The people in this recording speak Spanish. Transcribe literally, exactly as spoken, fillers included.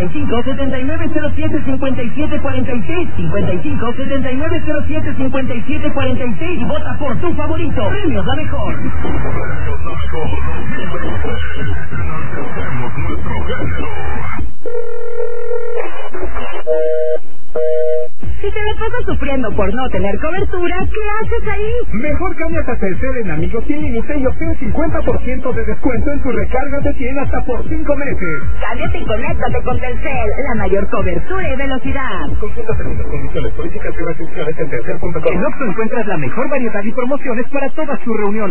cincuenta y cinco, setenta y nueve, cero siete, cincuenta y siete, cuarenta y seis, cincuenta y cinco, setenta y nueve, cero siete, cincuenta y siete, cuarenta y seis. Vota por tu favorito. Premios La Mejor. Premios La Mejor dos mil veinte. Enaltecemos nuestro género. Si te la pasas sufriendo por no tener cobertura, ¿qué haces ahí? Mejor cámbiate a Telcel en Amigos Sin Límite y obtén cincuenta por ciento de descuento en tu recarga de cien hasta por cinco meses. Cámbiate y conéctate con Telcel, la mayor cobertura y velocidad. Consulta términos, condiciones, políticas y restricciones en telcel punto com. En Oxxo encuentras la mejor variedad y promociones para todas tus reuniones.